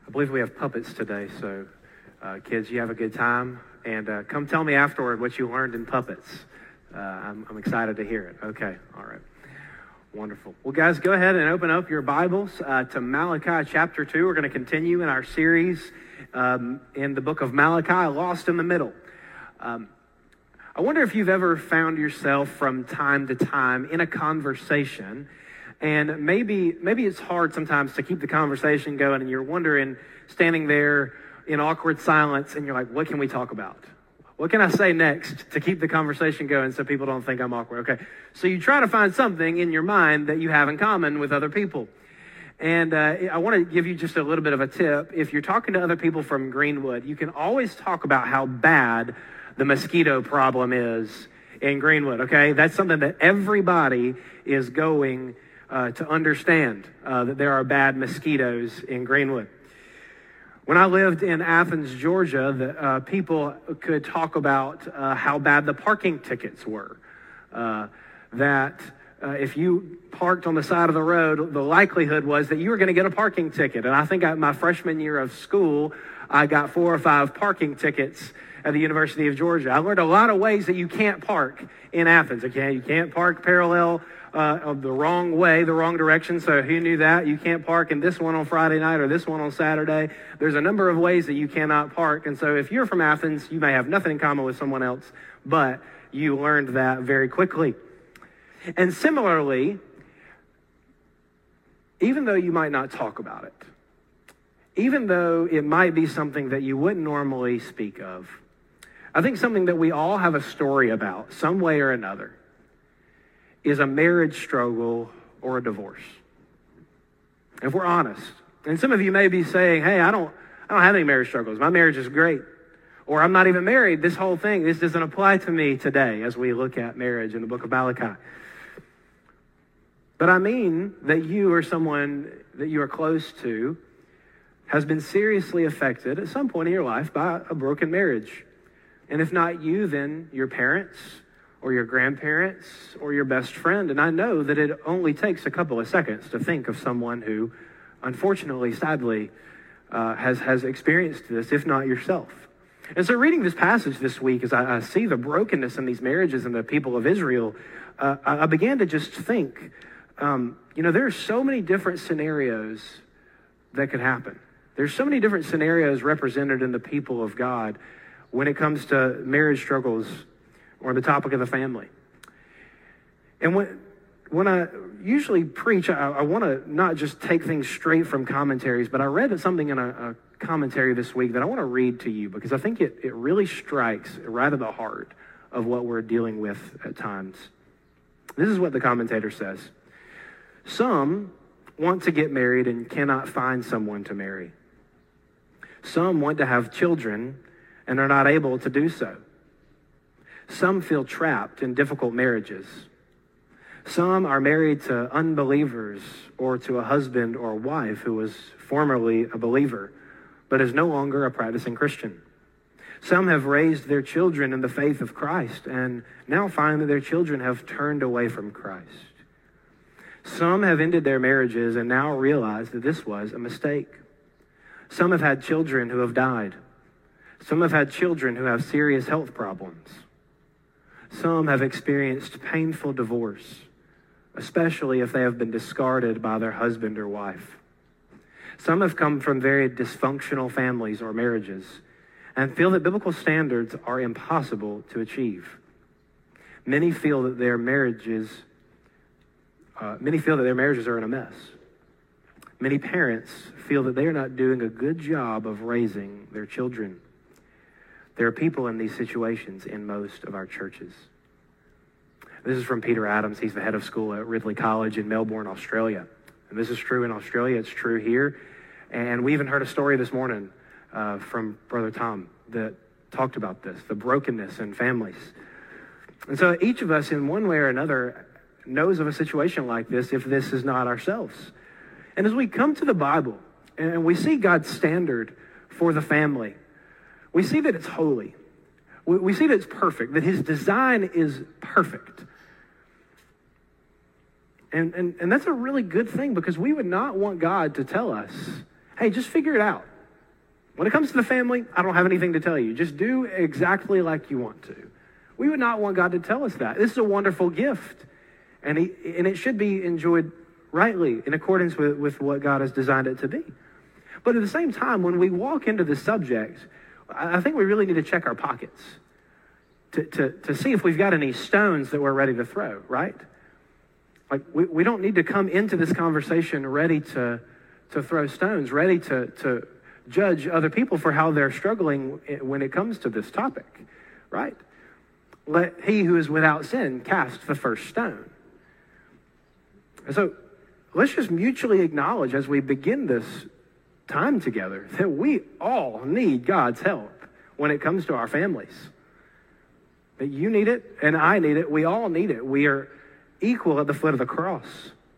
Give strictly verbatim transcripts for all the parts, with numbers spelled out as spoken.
I believe we have puppets today, so uh, kids, you have a good time. And uh, come tell me afterward what you learned in puppets. Uh, I'm, I'm excited to hear it. Okay, all right. Wonderful. Well, guys, go ahead and open up your Bibles uh, to Malachi chapter two. We're going to continue in our series um, in the book of Malachi, Lost in the Middle. Um, I wonder if you've ever found yourself from time to time in a conversation, and maybe maybe it's hard sometimes to keep the conversation going, and you're wondering, standing there in awkward silence, and you're like, what can we talk about? What can I say next to keep the conversation going so people don't think I'm awkward? Okay, so you try to find something in your mind that you have in common with other people. And uh, I want to give you just a little bit of a tip. If you're talking to other people from Greenwood, you can always talk about how bad the mosquito problem is in Greenwood, okay? That's something that everybody is going uh, to understand, uh, that there are bad mosquitoes in Greenwood. When I lived in Athens, Georgia, the, uh, people could talk about uh, how bad the parking tickets were. Uh, that uh, if you parked on the side of the road, the likelihood was that you were going to get a parking ticket. And I think I, my freshman year of school, I got four or five parking tickets at the University of Georgia. I learned a lot of ways that you can't park in Athens. Okay, you can't park parallel uh, of the wrong way, the wrong direction. So who knew that? You can't park in this one on Friday night or this one on Saturday. There's a number of ways that you cannot park. And so if you're from Athens, you may have nothing in common with someone else, but you learned that very quickly. And similarly, even though you might not talk about it, even though it might be something that you wouldn't normally speak of, I think something that we all have a story about, some way or another, is a marriage struggle or a divorce. If we're honest. And some of you may be saying, hey, I don't, I don't have any marriage struggles. My marriage is great. Or I'm not even married. This whole thing, this doesn't apply to me today as we look at marriage in the book of Malachi. But I mean that you or someone that you are close to has been seriously affected at some point in your life by a broken marriage. And if not you, then your parents or your grandparents or your best friend. And I know that it only takes a couple of seconds to think of someone who, unfortunately, sadly, uh, has, has experienced this, if not yourself. And so reading this passage this week, as I, I see the brokenness in these marriages and the people of Israel, uh, I, I began to just think, um, you know, there are so many different scenarios that could happen. There's so many different scenarios represented in the people of God when it comes to marriage struggles or the topic of the family. And when when I usually preach, I, I want to not just take things straight from commentaries, but I read something in a, a commentary this week that I want to read to you because I think it, it really strikes right at the heart of what we're dealing with at times. This is what the commentator says. Some want to get married and cannot find someone to marry. Some want to have children and are not able to do so. Some feel trapped in difficult marriages. Some are married to unbelievers or to a husband or wife who was formerly a believer, but is no longer a practicing Christian. Some have raised their children in the faith of Christ and now find that their children have turned away from Christ. Some have ended their marriages and now realize that this was a mistake. Some have had children who have died. Some have had children who have serious health problems. Some have experienced painful divorce, especially if they have been discarded by their husband or wife. Some have come from very dysfunctional families or marriages and feel that biblical standards are impossible to achieve. Many feel that their marriages, uh, many feel that their marriages are in a mess. Many parents feel that they are not doing a good job of raising their children. There are people in these situations in most of our churches. This is from Peter Adams. He's the head of school at Ridley College in Melbourne, Australia. And this is true in Australia. It's true here. And we even heard a story this morning uh, from Brother Tom that talked about this, the brokenness in families. And so each of us in one way or another knows of a situation like this if this is not ourselves. And as we come to the Bible and we see God's standard for the family, we see that it's holy. We, we see that it's perfect, that his design is perfect. And, and, and that's a really good thing because we would not want God to tell us, hey, just figure it out. When it comes to the family, I don't have anything to tell you. Just do exactly like you want to. We would not want God to tell us that. This is a wonderful gift, and, he, and it should be enjoyed rightly in accordance with, with what God has designed it to be. But at the same time, when we walk into the subject, I think we really need to check our pockets to, to, to see if we've got any stones that we're ready to throw, right? Like, we, we don't need to come into this conversation ready to, to throw stones, ready to, to judge other people for how they're struggling when it comes to this topic, right? Let he who is without sin cast the first stone. And so let's just mutually acknowledge as we begin this time together that we all need God's help when it comes to our families. That you need it and I need it. We all need it. We are equal at the foot of the cross.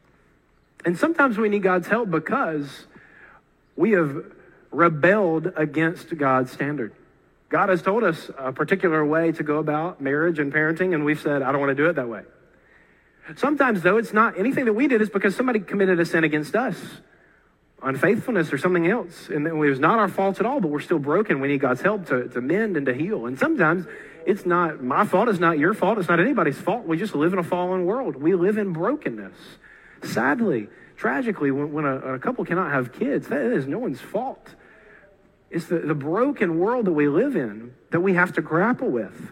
And sometimes we need God's help because we have rebelled against God's standard. God has told us a particular way to go about marriage and parenting, and we've said, I don't want to do it that way. Sometimes, though, it's not anything that we did. It's because somebody committed a sin against us, unfaithfulness or something else. And it was not our fault at all, but we're still broken. We need God's help to, to mend and to heal. And sometimes it's not my fault. It's not your fault. It's not anybody's fault. We just live in a fallen world. We live in brokenness. Sadly, tragically, when, when a, a couple cannot have kids, that is no one's fault. It's the, the broken world that we live in that we have to grapple with.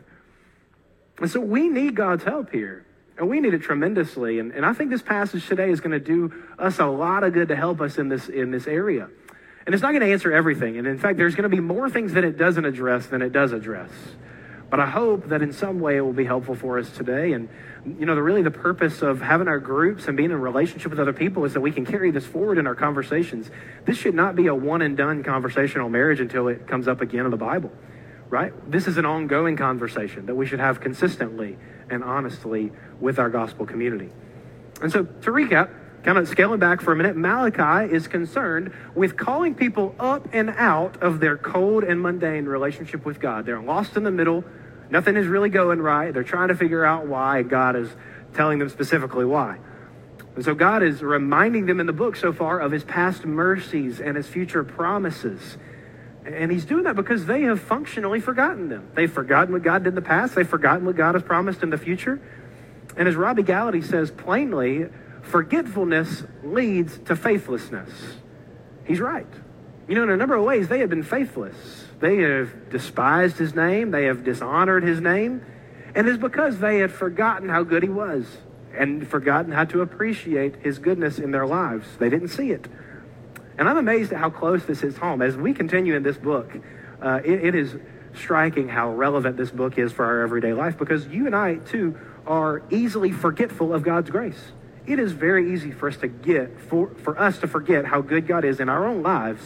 And so we need God's help here. And we need it tremendously. And, and I think this passage today is going to do us a lot of good to help us in this in this area. And it's not going to answer everything. And in fact, there's going to be more things that it doesn't address than it does address. But I hope that in some way it will be helpful for us today. And, you know, the, really the purpose of having our groups and being in a relationship with other people is that we can carry this forward in our conversations. This should not be a one and done conversational marriage until it comes up again in the Bible, right? This is an ongoing conversation that we should have consistently and honestly with our gospel community. And so to recap, kind of scaling back for a minute, Malachi is concerned with calling people up and out of their cold and mundane relationship with God. They're lost in the middle. Nothing is really going right. They're trying to figure out why. God is telling them specifically why. And so God is reminding them in the book so far of his past mercies and his future promises. And he's doing that because they have functionally forgotten them. They've forgotten what God did in the past. They've forgotten what God has promised in the future. And as Robbie Gallaty says plainly, forgetfulness leads to faithlessness. He's right. You know, in a number of ways, they have been faithless. They have despised his name. They have dishonored his name. And it's because they had forgotten how good he was and forgotten how to appreciate his goodness in their lives. They didn't see it. And I'm amazed at how close this is home. As we continue in this book, uh, it, it is striking how relevant this book is for our everyday life, because you and I, too, are easily forgetful of God's grace. It is very easy for us to get, for, for us to forget how good God is in our own lives,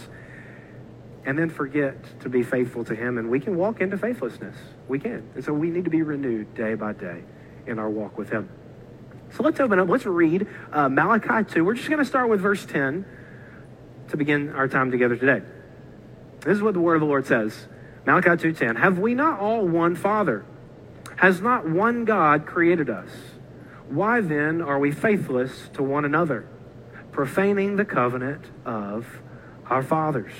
and then forget to be faithful to him. And we can walk into faithlessness. We can. And so we need to be renewed day by day in our walk with him. So let's open up. Let's read uh, Malachi two. We're just going to start with verse ten. To begin our time together today. This is what the word of the Lord says. Malachi two ten. Have we not all one Father? Has not one God created us? Why then are we faithless to one another, profaning the covenant of our fathers?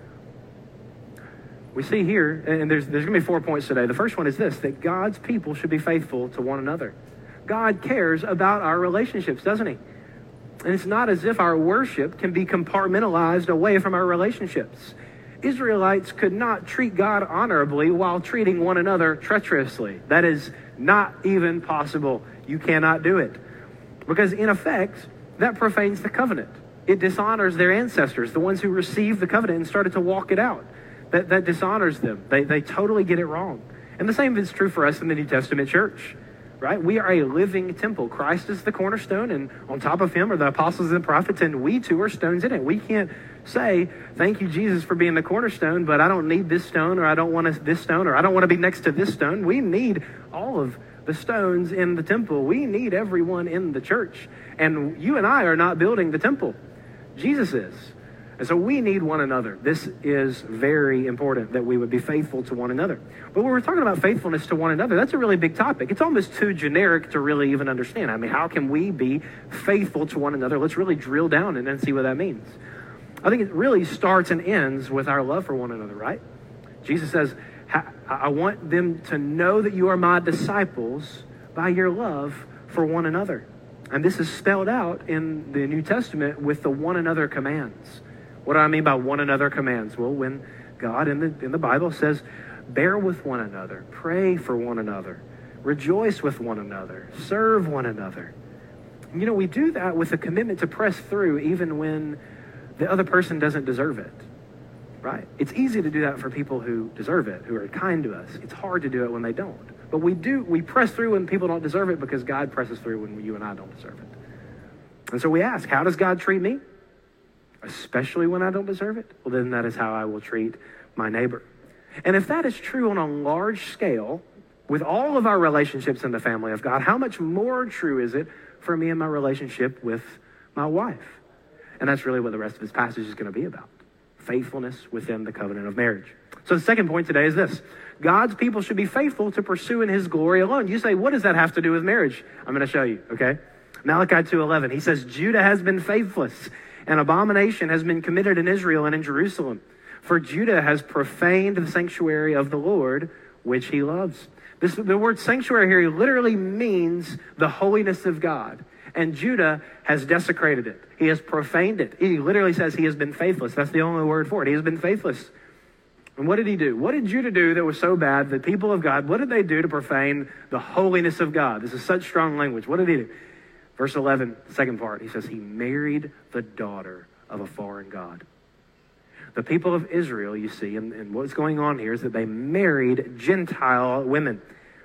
We see here, and there's, there's going to be four points today. The first one is this, that God's people should be faithful to one another. God cares about our relationships, doesn't he? And it's not as if our worship can be compartmentalized away from our relationships. Israelites could not treat God honorably while treating one another treacherously. That is not even possible. You cannot do it. Because in effect, that profanes the covenant. It dishonors their ancestors, the ones who received the covenant and started to walk it out. That, that dishonors them. They, they totally get it wrong. And the same is true for us in the New Testament church. Right? We are a living temple. Christ is the cornerstone, and on top of him are the apostles and the prophets, and we too are stones in it. We can't say, thank you, Jesus, for being the cornerstone, but I don't need this stone, or I don't want this stone, or I don't want to be next to this stone. We need all of the stones in the temple. We need everyone in the church. And you and I are not building the temple. Jesus is. And so we need one another. This is very important that we would be faithful to one another. But when we're talking about faithfulness to one another, that's a really big topic. It's almost too generic to really even understand. I mean, how can we be faithful to one another? Let's really drill down and then see what that means. I think it really starts and ends with our love for one another, right? Jesus says, I want them to know that you are my disciples by your love for one another. And this is spelled out in the New Testament with the one another commands. What do I mean by one another commands? Well, when God in the, in the Bible says, bear with one another, pray for one another, rejoice with one another, serve one another. And, you know, we do that with a commitment to press through even when the other person doesn't deserve it, right? It's easy to do that for people who deserve it, who are kind to us. It's hard to do it when they don't. But we do, we press through when people don't deserve it because God presses through when you and I don't deserve it. And so we ask, how does God treat me? Especially when I don't deserve it? Well, then that is how I will treat my neighbor. And if that is true on a large scale, with all of our relationships in the family of God, how much more true is it for me and my relationship with my wife? And that's really what the rest of this passage is going to be about. Faithfulness within the covenant of marriage. So the second point today is this. God's people should be faithful to pursuing his glory alone. You say, what does that have to do with marriage? I'm going to show you, okay? Malachi two eleven, he says, Judah has been faithless. An abomination has been committed in Israel and in Jerusalem. For Judah has profaned the sanctuary of the Lord, which he loves. This, the word sanctuary here literally means the holiness of God. And Judah has desecrated it. He has profaned it. He literally says he has been faithless. That's the only word for it. He has been faithless. And what did he do? What did Judah do that was so bad? The people of God, what did they do to profane the holiness of God? This is such strong language. What did he do? Verse eleven, second part, he says he married the daughter of a foreign god. The people of Israel, you see, and, and what's going on here is that they married Gentile women.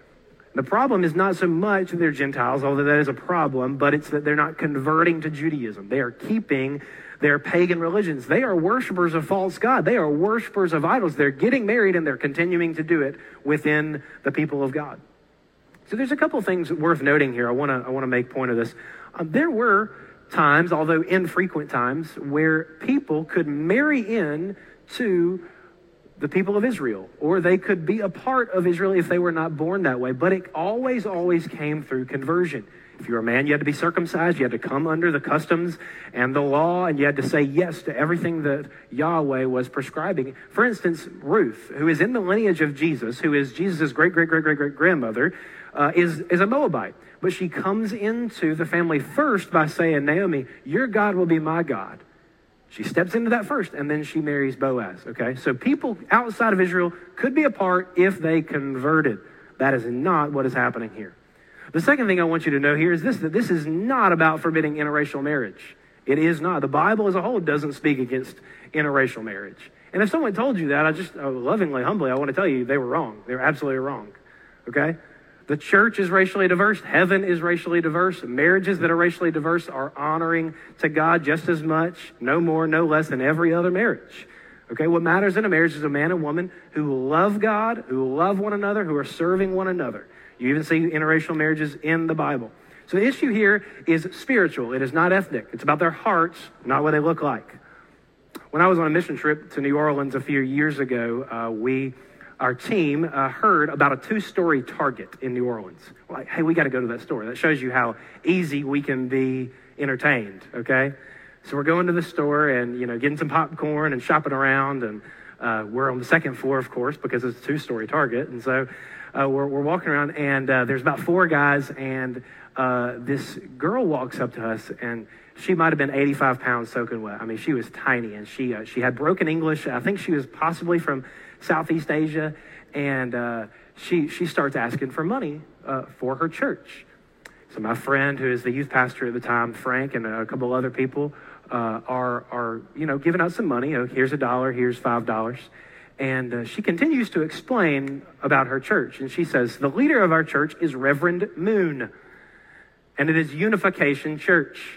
The problem is not so much that they're Gentiles, although that is a problem, but it's that they're not converting to Judaism. They are keeping their pagan religions. They are worshipers of false God. They are worshipers of idols. They're getting married and they're continuing to do it within the people of God. So there's a couple things worth noting here. I want to I want to make point of this. Um, there were times, although infrequent times, where people could marry in to the people of Israel, or they could be a part of Israel if they were not born that way. But it always, always came through conversion. If you were a man, you had to be circumcised. You had to come under the customs and the law, and you had to say yes to everything that Yahweh was prescribing. For instance, Ruth, who is in the lineage of Jesus, who is Jesus' great, great, great, great, great grandmother, uh, is, is a Moabite. But she comes into the family first by saying, Naomi, your God will be my God. She steps into that first, and then she marries Boaz, okay? So people outside of Israel could be a part if they converted. That is not what is happening here. The second thing I want you to know here is this, that this is not about forbidding interracial marriage. It is not. The Bible as a whole doesn't speak against interracial marriage. And if someone told you that, I just uh, lovingly, humbly, I want to tell you they were wrong. They were absolutely wrong, okay? The church is racially diverse. Heaven is racially diverse. Marriages that are racially diverse are honoring to God just as much, no more, no less than every other marriage. Okay, what matters in a marriage is a man and woman who love God, who love one another, who are serving one another. You even see interracial marriages in the Bible. So the issue here is spiritual. It is not ethnic. It's about their hearts, not what they look like. When I was on a mission trip to New Orleans a few years ago, uh, we... Our team uh, heard about a two-story Target in New Orleans. We're like, hey, we got to go to that store. That shows you how easy we can be entertained, okay? So we're going to the store and, you know, getting some popcorn and shopping around. And uh, we're on the second floor, of course, because it's a two-story Target. And so uh, we're, we're walking around, and uh, there's about four guys, and uh, this girl walks up to us, and she might have been eighty-five pounds soaking wet. I mean, she was tiny, and she uh, she had broken English. I think she was possibly from Southeast Asia, and uh, she she starts asking for money uh, for her church. So my friend, who is the youth pastor at the time, Frank, and a couple other people uh, are are you know giving out some money. Oh, here's a dollar, here's five dollars, and uh, she continues to explain about her church, and she says the leader of our church is Reverend Moon, and it is Unification Church.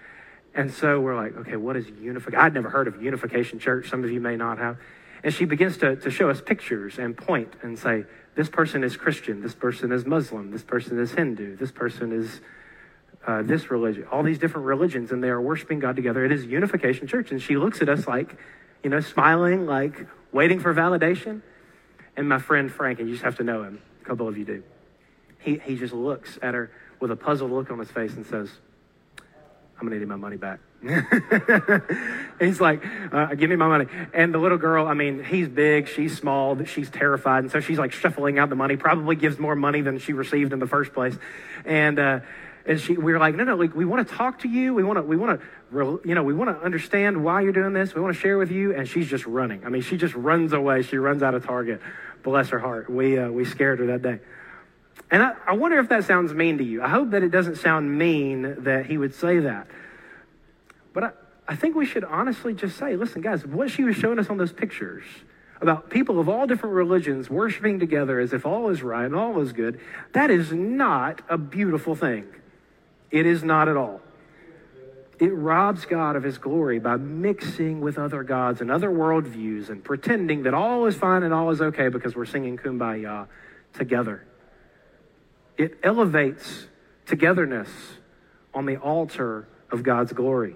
And so we're like, okay, what is Unification? I'd never heard of Unification Church. Some of you may not have. And she begins to, to show us pictures and point and say, this person is Christian, this person is Muslim, this person is Hindu, this person is uh, this religion, all these different religions, and they are worshiping God together. It is Unification Church. And she looks at us like, you know, smiling, like waiting for validation. And my friend Frank, and you just have to know him, a couple of you do, he, he just looks at her with a puzzled look on his face and says, I'm going to need my money back. He's like, uh, give me my money. And the little girl, I mean, he's big, she's small, she's terrified. And so she's like shuffling out the money, probably gives more money than she received in the first place. And, uh, and she, we were like, no, no, like, we want to talk to you. We want to, we want to, you know, we want to understand why you're doing this. We want to share with you. And she's just running. I mean, she just runs away. She runs out of Target. Bless her heart. We, uh, we scared her that day. And I, I wonder if that sounds mean to you. I hope that it doesn't sound mean that he would say that. But I, I think we should honestly just say, listen, guys, what she was showing us on those pictures about people of all different religions worshiping together as if all is right and all is good, that is not a beautiful thing. It is not at all. It robs God of his glory by mixing with other gods and other worldviews and pretending that all is fine and all is okay because we're singing Kumbaya together. It elevates togetherness on the altar of God's glory.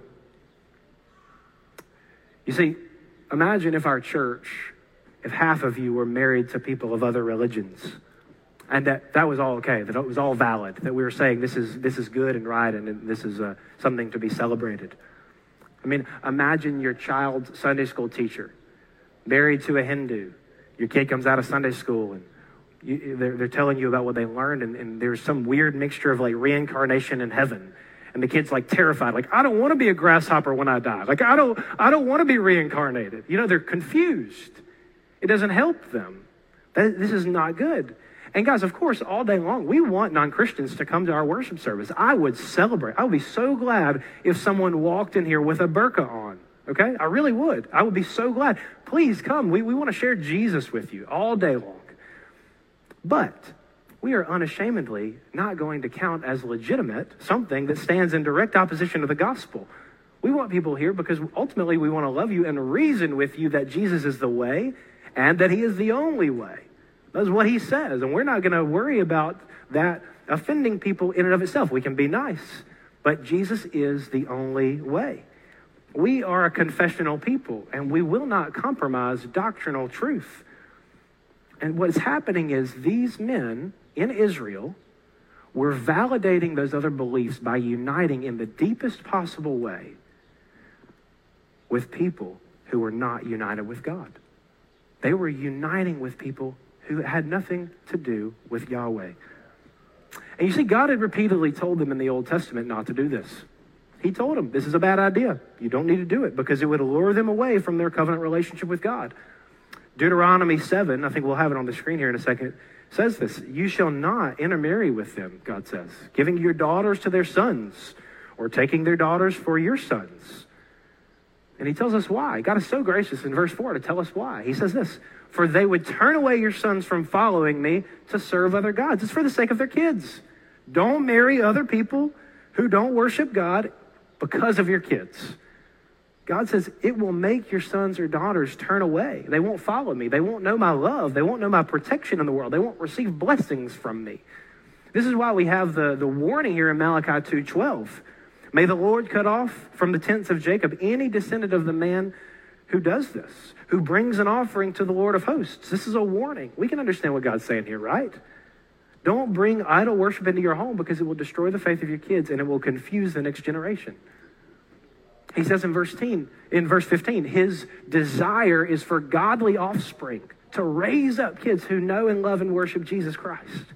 You see, imagine if our church, if half of you were married to people of other religions, and that, that was all okay, that it was all valid, that we were saying this is this is good and right, and this is uh, something to be celebrated. I mean, imagine your child's Sunday school teacher, married to a Hindu. Your kid comes out of Sunday school, and you, they're, they're telling you about what they learned, and, and there's some weird mixture of like reincarnation in heaven. And the kid's like terrified, like, I don't want to be a grasshopper when I die. Like, I don't, I don't want to be reincarnated. You know, they're confused. It doesn't help them. That, this is not good. And guys, of course, all day long, we want non-Christians to come to our worship service. I would celebrate. I would be so glad if someone walked in here with a burqa on. Okay? I really would. I would be so glad. Please come. We, we want to share Jesus with you all day long. But we are unashamedly not going to count as legitimate something that stands in direct opposition to the gospel. We want people here because ultimately we want to love you and reason with you that Jesus is the way and that he is the only way. That's what he says. And we're not going to worry about that offending people in and of itself. We can be nice, but Jesus is the only way. We are a confessional people, and we will not compromise doctrinal truth. And what's happening is these men in Israel were validating those other beliefs by uniting in the deepest possible way with people who were not united with God. They were uniting with people who had nothing to do with Yahweh. And you see, God had repeatedly told them in the Old Testament not to do this. He told them, this is a bad idea. You don't need to do it because it would lure them away from their covenant relationship with God. Deuteronomy seven, I think we'll have it on the screen here in a second, says this: you shall not intermarry with them, God says, giving your daughters to their sons or taking their daughters for your sons. And he tells us why. God is so gracious in verse four to tell us why. He says this: for they would turn away your sons from following me to serve other gods. It's for the sake of their kids. Don't marry other people who don't worship God because of your kids. God says it will make your sons or daughters turn away. They won't follow me. They won't know my love. They won't know my protection in the world. They won't receive blessings from me. This is why we have the, the warning here in Malachi two twelve. May the Lord cut off from the tents of Jacob any descendant of the man who does this, who brings an offering to the Lord of hosts. This is a warning. We can understand what God's saying here, right? Don't bring idol worship into your home because it will destroy the faith of your kids and it will confuse the next generation. He says in verse fifteen, in verse fifteen, his desire is for godly offspring to raise up kids who know and love and worship Jesus Christ.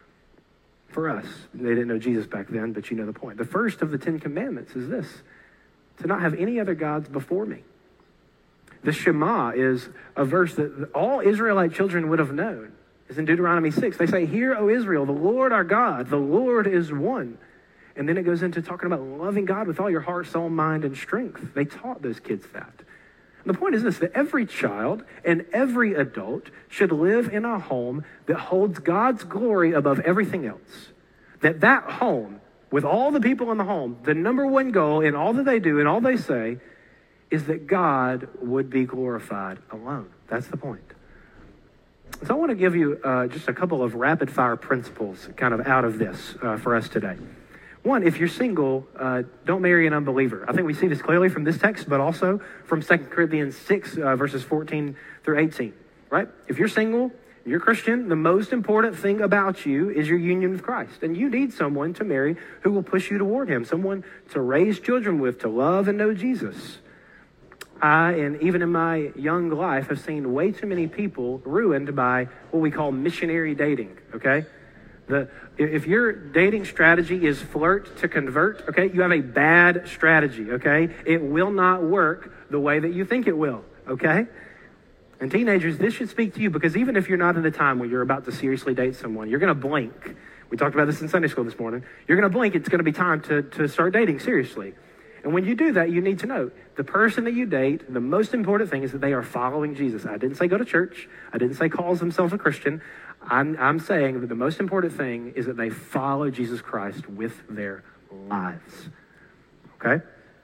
For us, they didn't know Jesus back then, but you know the point. The first of the Ten Commandments is this: to not have any other gods before me. The Shema is a verse that all Israelite children would have known. It's in Deuteronomy six. They say, hear, O Israel, the Lord our God, the Lord is one. And then it goes into talking about loving God with all your heart, soul, mind, and strength. They taught those kids that. And the point is this: that every child and every adult should live in a home that holds God's glory above everything else. That that home, with all the people in the home, the number one goal in all that they do and all they say is that God would be glorified alone. That's the point. So I want to give you uh, just a couple of rapid-fire principles kind of out of this uh, for us today. One, if you're single, uh, don't marry an unbeliever. I think we see this clearly from this text, but also from Second Corinthians six, uh, verses fourteen through eighteen, right? If you're single, you're Christian, the most important thing about you is your union with Christ. And you need someone to marry who will push you toward him, someone to raise children with, to love and know Jesus. I, and even in my young life, have seen way too many people ruined by what we call missionary dating, okay? The, if your dating strategy is flirt to convert, okay, you have a bad strategy, okay? It will not work the way that you think it will, okay? And teenagers, this should speak to you, because even if you're not in a time where you're about to seriously date someone, you're going to blink. We talked about this in Sunday school this morning. You're going to blink. It's going to be time to, to start dating seriously. And when you do that, you need to know the person that you date, the most important thing is that they are following Jesus. I didn't say go to church. I didn't say calls themselves a Christian. I'm, I'm saying that the most important thing is that they follow Jesus Christ with their lives. Okay?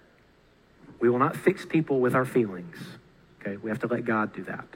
We will not fix people with our feelings. Okay? We have to let God do that.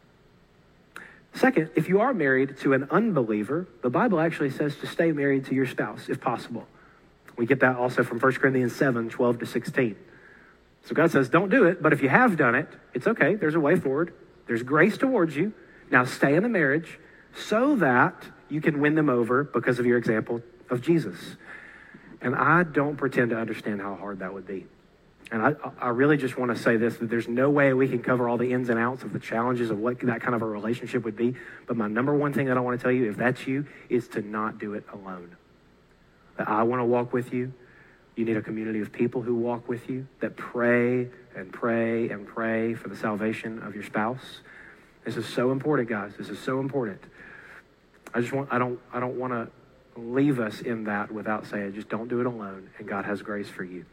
Second, if you are married to an unbeliever, the Bible actually says to stay married to your spouse, if possible. We get that also from First Corinthians seven, twelve to sixteen. So God says, don't do it, but if you have done it, it's okay. There's a way forward. There's grace towards you. Now stay in the marriage so that you can win them over because of your example of Jesus. And I don't pretend to understand how hard that would be. And I, I really just want to say this, that there's no way we can cover all the ins and outs of the challenges of what that kind of a relationship would be. But my number one thing that I want to tell you, if that's you, is to not do it alone. That I want to walk with you. You need a community of people who walk with you, that pray and pray and pray for the salvation of your spouse. This is so important, guys. This is so important. I just want, I don't, I don't want to leave us in that without saying, just don't do it alone, and God has grace for you.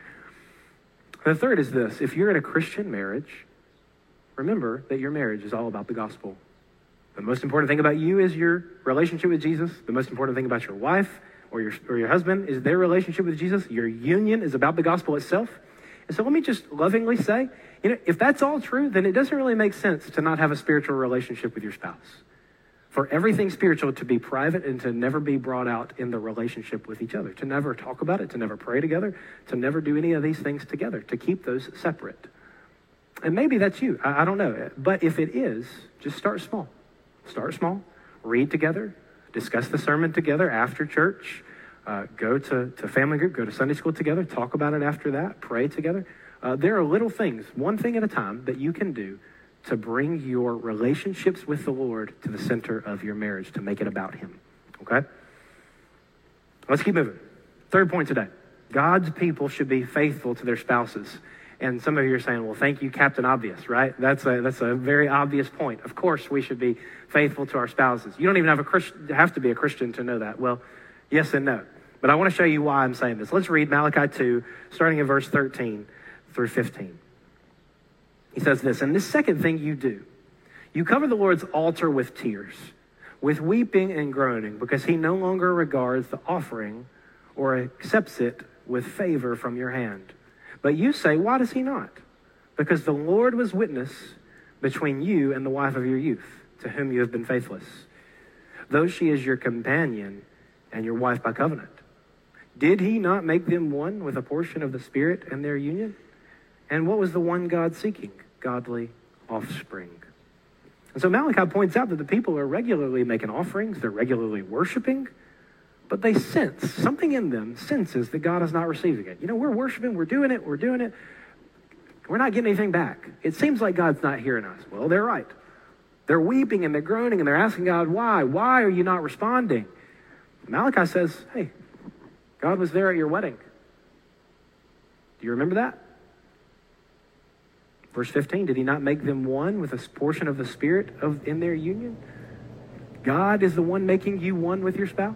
The third is this: if you're in a Christian marriage, remember that your marriage is all about the gospel. The most important thing about you is your relationship with Jesus. The most important thing about your wife or your or your husband is their relationship with Jesus. Your union is about the gospel itself. And so let me just lovingly say, you know, if that's all true, then it doesn't really make sense to not have a spiritual relationship with your spouse. For everything spiritual to be private and to never be brought out in the relationship with each other, to never talk about it, to never pray together, to never do any of these things together, to keep those separate. And maybe that's you. I, I don't know. But if it is, just start small. Start small. Read together. Discuss the sermon together after church. Uh, go to, to family group. Go to Sunday school together. Talk about it after that. Pray together. Uh, there are little things, one thing at a time, that you can do to bring your relationships with the Lord to the center of your marriage, to make it about him. Okay? Let's keep moving. Third point today. God's people should be faithful to their spouses. And some of you are saying, well, thank you, Captain Obvious, right? That's a, that's a very obvious point. Of course, we should be faithful to our spouses. You don't even have, a Christ, have to be a Christian to know that. Well, yes and no. But I want to show you why I'm saying this. Let's read Malachi two, starting in verse thirteen through fifteen. He says this: and this second thing you do, you cover the Lord's altar with tears, with weeping and groaning, because he no longer regards the offering or accepts it with favor from your hand. But you say, why does he not? Because the Lord was witness between you and the wife of your youth, to whom you have been faithless, though she is your companion and your wife by covenant. Did he not make them one with a portion of the Spirit and their union? And what was the one God seeking? Godly offspring. And so Malachi points out that the people are regularly making offerings, they're regularly worshiping, but they sense, something in them senses that God is not receiving it. You know, we're worshiping, we're doing it, we're doing it. We're not getting anything back. It seems like God's not hearing us. Well, they're right. They're weeping and they're groaning and they're asking God, why? Why are you not responding? Malachi says, hey, God was there at your wedding. Do you remember that? Verse fifteen, did he not make them one with a portion of the Spirit of in their union? God is the one making you one with your spouse.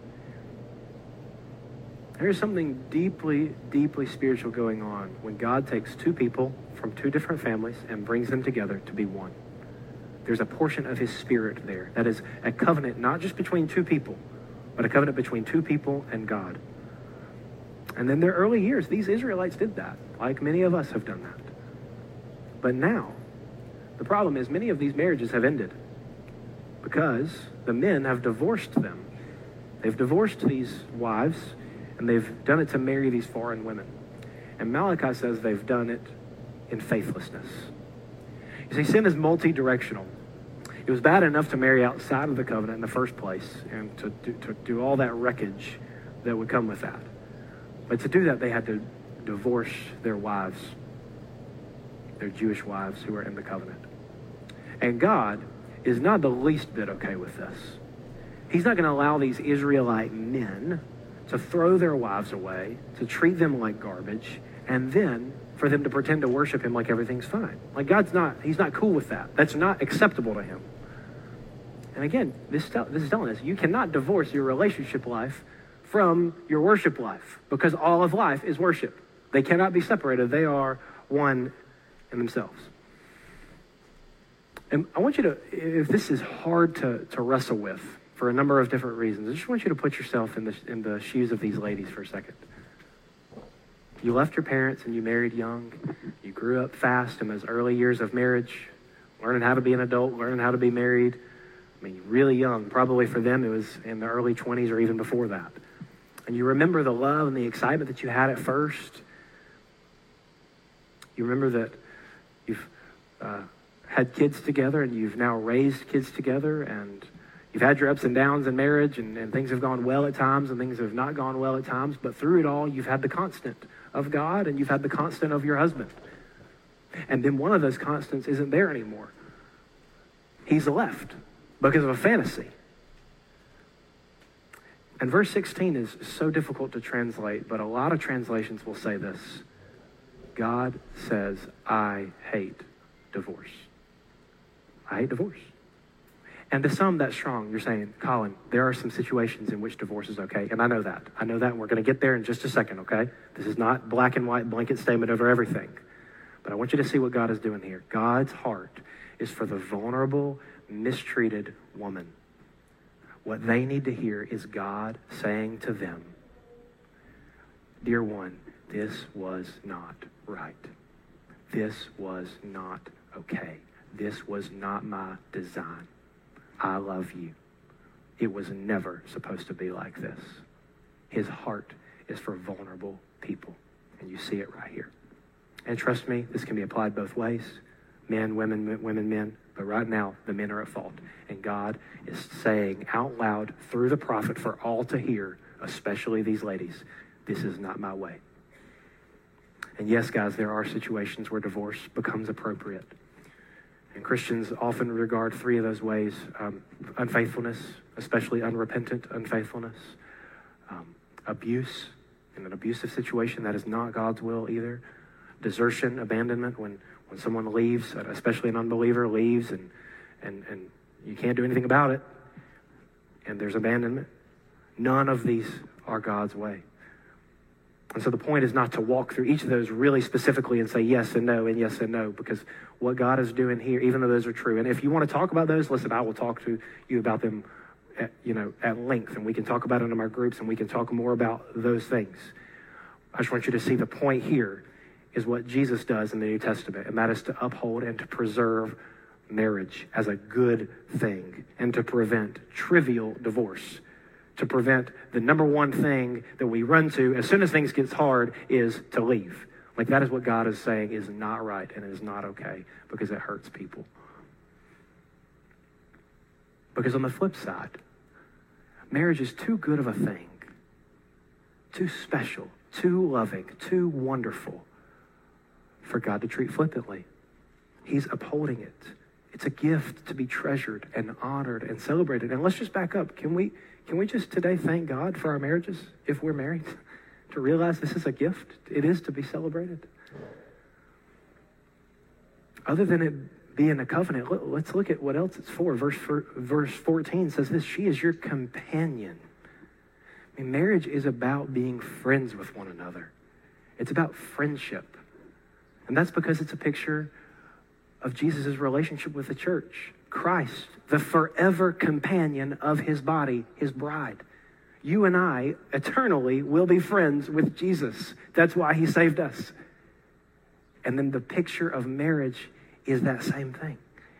There is something deeply, deeply spiritual going on when God takes two people from two different families and brings them together to be one. There's a portion of his Spirit there. That is a covenant not just between two people, but a covenant between two people and God. And in their early years, these Israelites did that, like many of us have done that. But now, the problem is many of these marriages have ended because the men have divorced them. They've divorced these wives, and they've done it to marry these foreign women. And Malachi says they've done it in faithlessness. You see, sin is multi-directional. It was bad enough to marry outside of the covenant in the first place and to do, to do all that wreckage that would come with that. But to do that, they had to divorce their wives, their Jewish wives who were in the covenant. And God is not the least bit okay with this. He's not going to allow these Israelite men to throw their wives away, to treat them like garbage, and then for them to pretend to worship him like everything's fine. Like God's not, he's not cool with that. That's not acceptable to him. And again, this, this is telling us you cannot divorce your relationship life from your worship life because all of life is worship. They cannot be separated. They are one in themselves. And I want you to, if this is hard to, to wrestle with for a number of different reasons, I just want you to put yourself in the, in the shoes of these ladies for a second. You left your parents and you married young. You grew up fast in those early years of marriage, learning how to be an adult, learning how to be married. I mean, really young. Probably for them, it was in the early twenties or even before that. And you remember the love and the excitement that you had at first. You remember that you've uh, had kids together and you've now raised kids together, and you've had your ups and downs in marriage, and, and things have gone well at times and things have not gone well at times. But through it all, you've had the constant of God and you've had the constant of your husband. And then one of those constants isn't there anymore. He's left because of a fantasy. And verse sixteen is so difficult to translate, but a lot of translations will say this: God says, I hate divorce. I hate divorce. And to some, that's strong. You're saying, Colin, there are some situations in which divorce is okay. And I know that. I know that, and we're going to get there in just a second, okay? This is not black and white blanket statement over everything. But I want you to see what God is doing here. God's heart is for the vulnerable, mistreated woman. What they need to hear is God saying to them, dear one, this was not right. This was not okay. This was not my design. I love you. It was never supposed to be like this. His heart is for vulnerable people. And you see it right here. And trust me, this can be applied both ways. Men, women, women, men. But right now, the men are at fault. And God is saying out loud through the prophet for all to hear, especially these ladies, this is not my way. And yes, guys, there are situations where divorce becomes appropriate. And Christians often regard three of those ways: um, unfaithfulness, especially unrepentant unfaithfulness, um, abuse, in an abusive situation that is not God's will either, desertion, abandonment, when, when someone leaves, especially an unbeliever leaves and, and, and you can't do anything about it, and there's abandonment. None of these are God's way. And so the point is not to walk through each of those really specifically and say yes and no and yes and no, because what God is doing here, even though those are true, and if you want to talk about those, listen, I will talk to you about them at, you know, at length, and we can talk about it in our groups, and we can talk more about those things. I just want you to see the point here is what Jesus does in the New Testament, and that is to uphold and to preserve marriage as a good thing and to prevent trivial divorce. To prevent the number one thing that we run to as soon as things get hard is to leave. Like that is what God is saying is not right and is not okay because it hurts people. Because on the flip side, marriage is too good of a thing, too special, too loving, too wonderful for God to treat flippantly. He's upholding it. It's a gift to be treasured and honored and celebrated. And let's just back up. Can we Can we just today thank God for our marriages if we're married? To realize this is a gift. It is to be celebrated. Other than it being a covenant, let's look at what else it's for. Verse, verse fourteen says this: she is your companion. I mean, marriage is about being friends with one another. It's about friendship. And that's because it's a picture of Jesus' relationship with the church. Christ, the forever companion of his body, his bride. You and I eternally will be friends with Jesus. That's why he saved us. And then the picture of marriage is that same thing.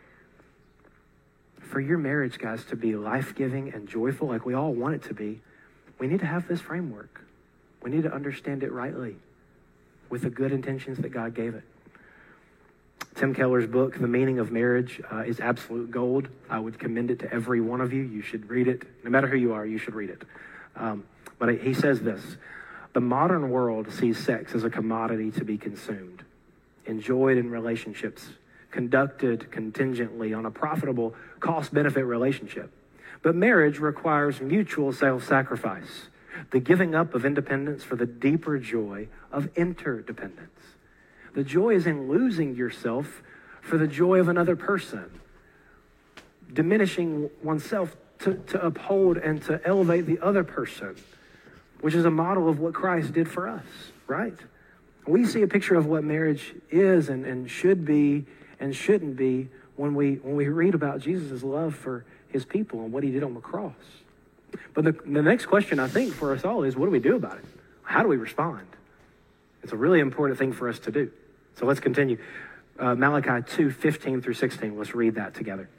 For your marriage, guys, to be life-giving and joyful like we all want it to be, we need to have this framework. We need to understand it rightly with the good intentions that God gave it. Tim Keller's book, The Meaning of Marriage, uh, is absolute gold. I would commend it to every one of you. You should read it. No matter who you are, you should read it. Um, but he says this: the modern world sees sex as a commodity to be consumed, enjoyed in relationships, conducted contingently on a profitable cost-benefit relationship. But marriage requires mutual self-sacrifice, the giving up of independence for the deeper joy of interdependence. The joy is in losing yourself for the joy of another person, diminishing oneself to, to uphold and to elevate the other person, which is a model of what Christ did for us, right? We see a picture of what marriage is and, and should be and shouldn't be when we when we read about Jesus' love for his people and what he did on the cross. But the, the next question, I think, for us all is, what do we do about it? How do we respond? It's a really important thing for us to do. So let's continue. Uh, Malachi two, fifteen through sixteen. Let's read that together.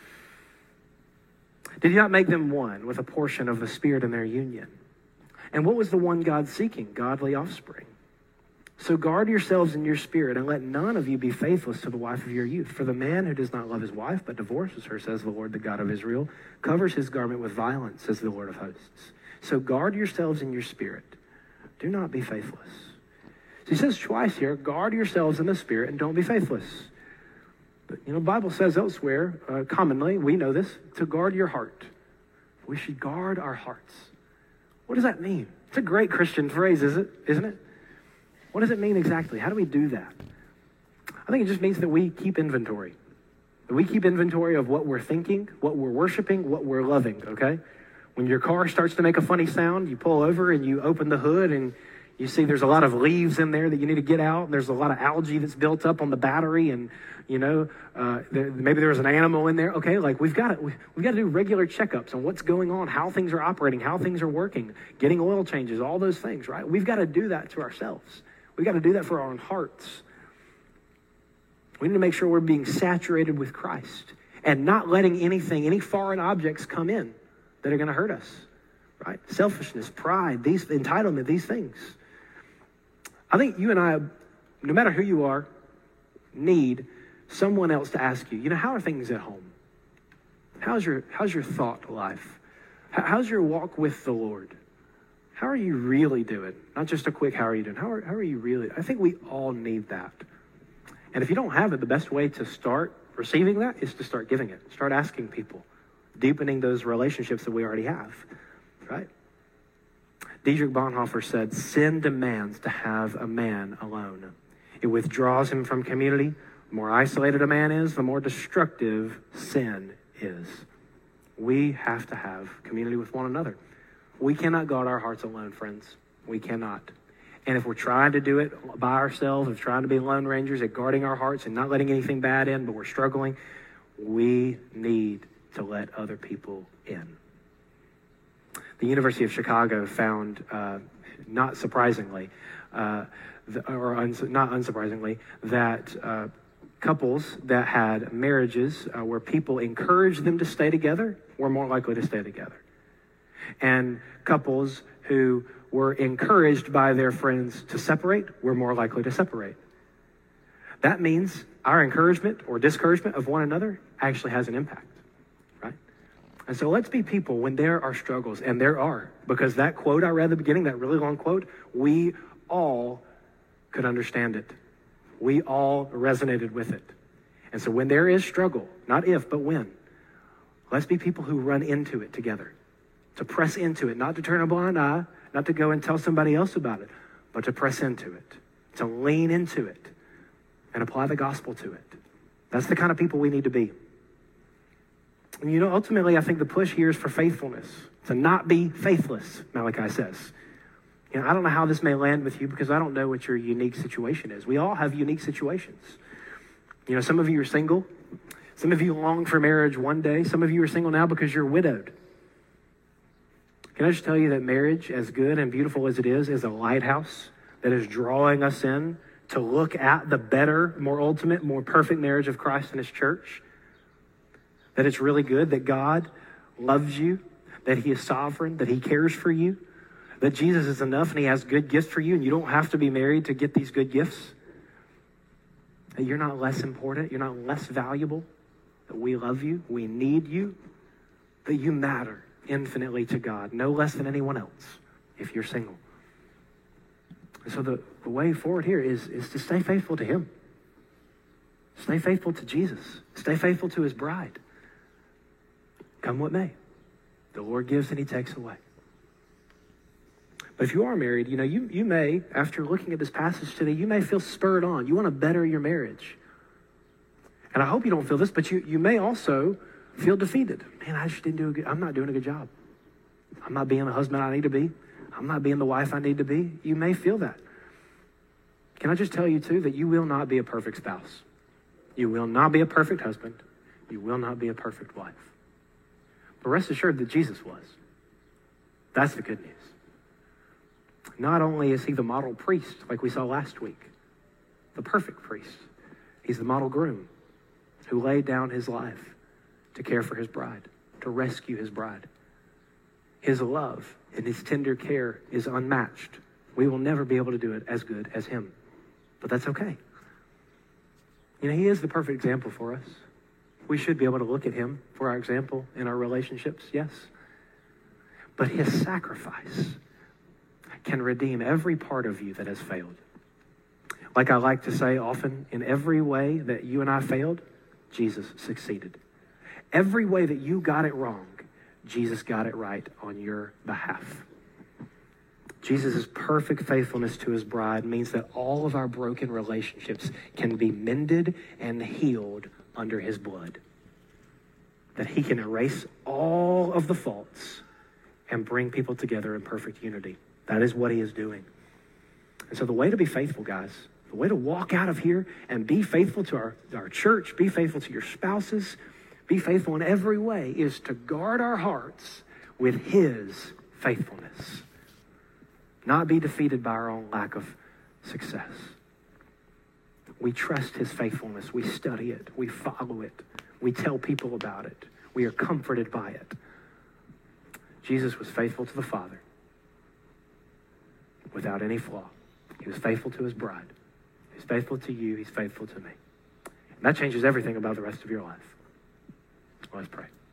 Did he not make them one with a portion of the Spirit in their union? And what was the one God seeking? Godly offspring. So guard yourselves in your spirit, and let none of you be faithless to the wife of your youth. For the man who does not love his wife, but divorces her, says the Lord, the God of Israel, covers his garment with violence, says the Lord of hosts. So guard yourselves in your spirit. Do not be faithless. So he says twice here, guard yourselves in the spirit and don't be faithless. But, you know, the Bible says elsewhere, uh, commonly, we know this, to guard your heart. We should guard our hearts. What does that mean? It's a great Christian phrase, is it? Isn't it? What does it mean exactly? How do we do that? I think it just means that we keep inventory. That we keep inventory of what we're thinking, what we're worshiping, what we're loving, okay? When your car starts to make a funny sound, you pull over and you open the hood and you see there's a lot of leaves in there that you need to get out. And there's a lot of algae that's built up on the battery, and you know, uh, there, maybe there's an animal in there. Okay, like we've got to we, we've got to do regular checkups on what's going on, how things are operating, how things are working, getting oil changes, all those things, right? We've got to do that to ourselves. We've got to do that for our own hearts. We need to make sure we're being saturated with Christ and not letting anything, any foreign objects come in that are going to hurt us, right? Selfishness, pride, these entitlement, these things. I think you and I, no matter who you are, need someone else to ask you, you know, how are things at home? How's your, how's your thought life? How's your walk with the Lord? How are you really doing? Not just a quick, how are you doing? How are, how are you really? I think we all need that. And if you don't have it, the best way to start receiving that is to start giving it. Start asking people, deepening those relationships that we already have, right? Dietrich Bonhoeffer said, sin demands to have a man alone. It withdraws him from community. The more isolated a man is, the more destructive sin is. We have to have community with one another. We cannot guard our hearts alone, friends. We cannot. And if we're trying to do it by ourselves, if we're trying to be lone rangers at guarding our hearts and not letting anything bad in, but we're struggling, we need to let other people in. The University of Chicago found, uh, not surprisingly, uh, the, or uns- not unsurprisingly, that uh, couples that had marriages uh, where people encouraged them to stay together were more likely to stay together. And couples who were encouraged by their friends to separate were more likely to separate. That means our encouragement or discouragement of one another actually has an impact, right? And so let's be people when there are struggles, and there are, because that quote I read at the beginning, that really long quote, we all could understand it. We all resonated with it. And so when there is struggle, not if, but when, let's be people who run into it together. To press into it, not to turn a blind eye, not to go and tell somebody else about it, but to press into it, to lean into it, and apply the gospel to it. That's the kind of people we need to be. And you know, ultimately, I think the push here is for faithfulness, to not be faithless, Malachi says. You know, I don't know how this may land with you because I don't know what your unique situation is. We all have unique situations. You know, some of you are single. Some of you long for marriage one day. Some of you are single now because you're widowed. Can I just tell you that marriage, as good and beautiful as it is, is a lighthouse that is drawing us in to look at the better, more ultimate, more perfect marriage of Christ and his church? That it's really good, that God loves you, that he is sovereign, that he cares for you, that Jesus is enough and he has good gifts for you, and you don't have to be married to get these good gifts. that you're not less important, you're not less valuable, that we love you, we need you, that you matter infinitely to God, no less than anyone else if you're single. And so the, the way forward here is, is to stay faithful to him. Stay faithful to Jesus. Stay faithful to his bride. Come what may. The Lord gives and he takes away. But if you are married, you know, you, you may, after looking at this passage today, you may feel spurred on. You want to better your marriage. And I hope you don't feel this, but you, you may also feel defeated. Man, I just didn't do a good, I'm not doing a good job. I'm not being the husband I need to be. I'm not being the wife I need to be. You may feel that. Can I just tell you too, that you will not be a perfect spouse. You will not be a perfect husband. You will not be a perfect wife. But rest assured that Jesus was. That's the good news. Not only is he the model priest, like we saw last week, the perfect priest, he's the model groom who laid down his life to care for his bride, to rescue his bride. His love and his tender care is unmatched. We will never be able to do it as good as him, but that's okay. You know, he is the perfect example for us. We should be able to look at him for our example in our relationships, yes. But his sacrifice can redeem every part of you that has failed. Like I like to say often, in every way that you and I failed, Jesus succeeded. Every way that you got it wrong, Jesus got it right on your behalf. Jesus' perfect faithfulness to his bride means that all of our broken relationships can be mended and healed under his blood. That he can erase all of the faults and bring people together in perfect unity. That is what he is doing. And so the way to be faithful, guys, the way to walk out of here and be faithful to our, our church, be faithful to your spouses, be faithful in every way, is to guard our hearts with his faithfulness. Not be defeated by our own lack of success. We trust his faithfulness. We study it. We follow it. We tell people about it. We are comforted by it. Jesus was faithful to the Father without any flaw. He was faithful to his bride. He's faithful to you. He's faithful to me. And that changes everything about the rest of your life. Let's pray.